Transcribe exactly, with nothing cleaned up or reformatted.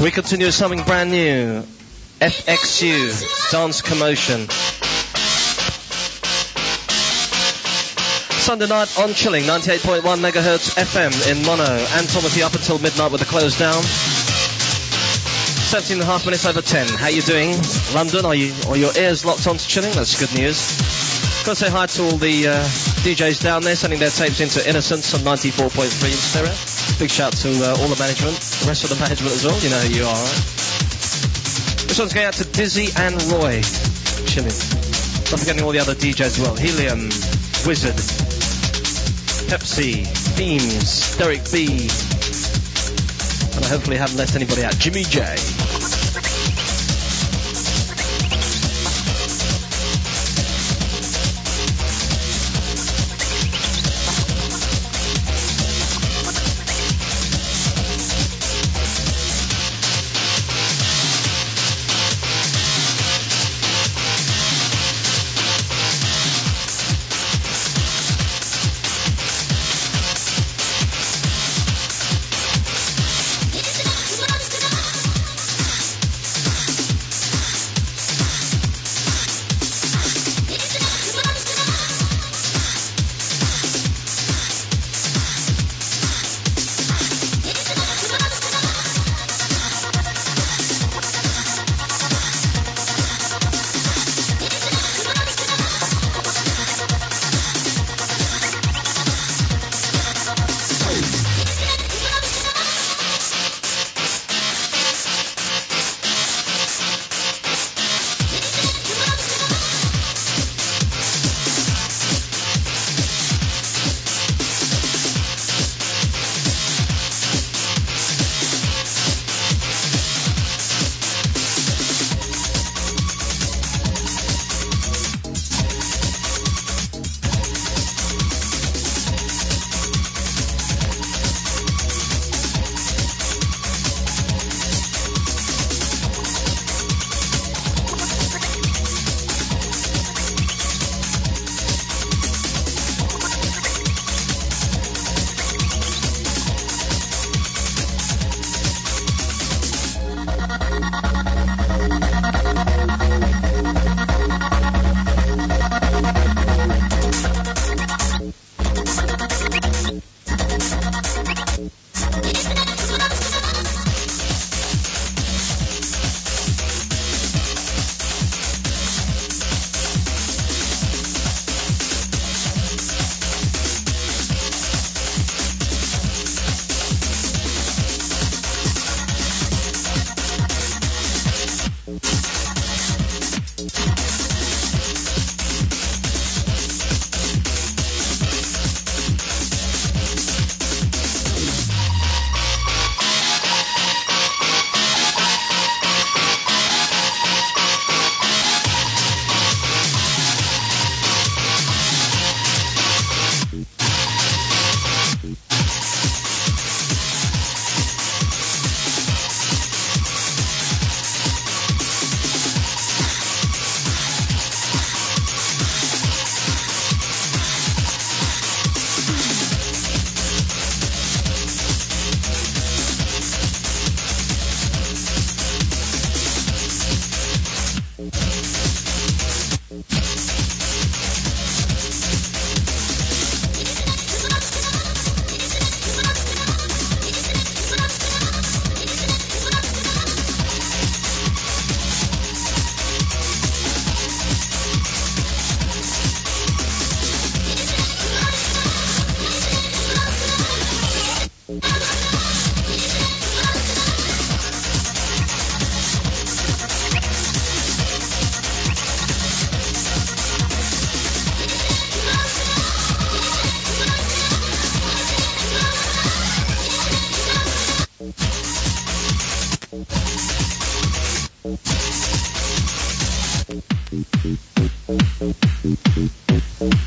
We continue with something brand new. F X U, Dance Commotion. Sunday night on Chilling, ninety-eight point one megahertz F M in mono. And Thomas up until midnight with the close down. seventeen and a half minutes over ten. How you doing, London? Are you are your ears locked onto Chilling? That's good news. Got to say hi to all the uh, D Js down there sending their tapes into Innocence on ninety-four point three in stereo. Big shout to uh, all the management, the rest of the management as well. You know who you are, right? This one's going out to Dizzy and Roy. Chilling. Not forgetting all the other D Js as well. Helium, Wizard, Pepsi, Beams, Derek B. And I hopefully haven't left anybody out. Jimmy J.